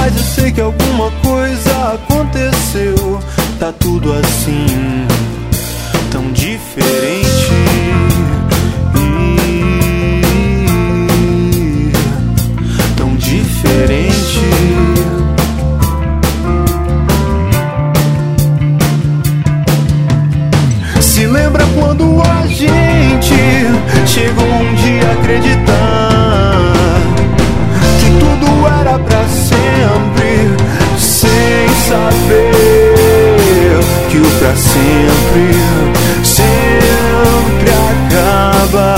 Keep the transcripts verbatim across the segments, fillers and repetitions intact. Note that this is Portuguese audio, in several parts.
mas eu sei que alguma coisa aconteceu. Tá tudo assim, tão diferente. Tão diferente. Se lembra quando a gente chegou um dia a acreditar que tudo era pra sempre, sem saber que o pra sempre sempre acaba.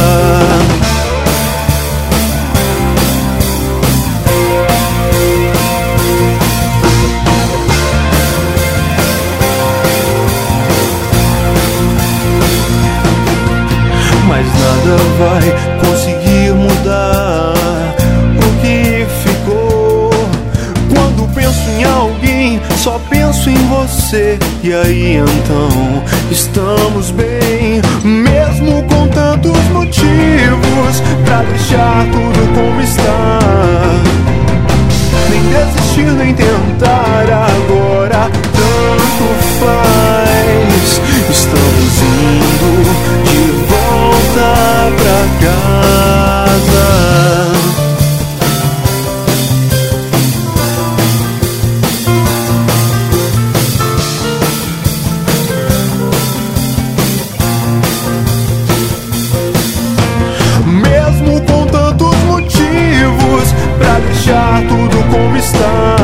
Mas nada vai conseguir mudar o que ficou. Quando penso em alguém, só penso em você. E aí então estamos bem, mesmo com tantos motivos pra deixar tudo como está. Nem desistir, nem tentar agora, tanto faz. Estamos indo de volta pra casa. Mesmo com tantos motivos pra deixar tudo como está.